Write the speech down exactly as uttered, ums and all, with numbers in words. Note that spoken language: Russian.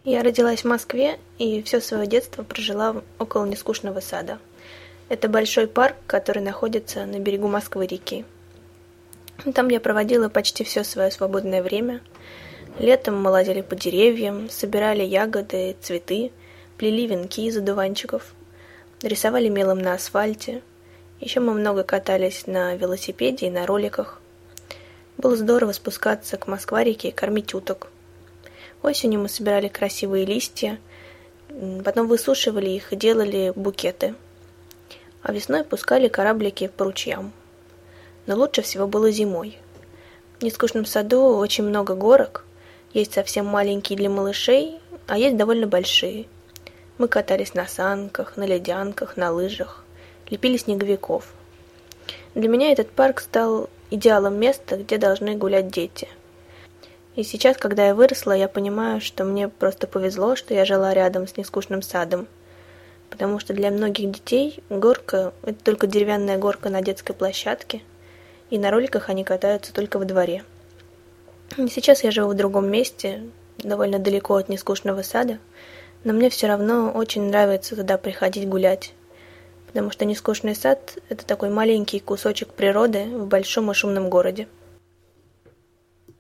Я родилась в Москве и все свое детство прожила около Нескучного сада. Это большой парк, который находится на берегу Москвы-реки. Там я проводила почти все свое свободное время. Летом мы лазили по деревьям, собирали ягоды, цветы, плели венки из одуванчиков, рисовали мелом на асфальте. Еще мы много катались на велосипеде и на роликах. Было здорово спускаться к Москва-реке и кормить уток. Осенью мы собирали красивые листья, потом высушивали их и делали букеты. А весной пускали кораблики по ручьям. Но лучше всего было зимой. В Нескучном саду очень много горок, есть совсем маленькие для малышей, а есть довольно большие. Мы катались на санках, на ледянках, на лыжах, лепили снеговиков. Для меня этот парк стал идеалом места, где должны гулять дети. И сейчас, когда я выросла, я понимаю, что мне просто повезло, что я жила рядом с Нескучным садом. Потому что для многих детей горка – это только деревянная горка на детской площадке, и на роликах они катаются только во дворе. И сейчас я живу в другом месте, довольно далеко от Нескучного сада, но мне все равно очень нравится туда приходить гулять. Потому что Нескучный сад – это такой маленький кусочек природы в большом и шумном городе.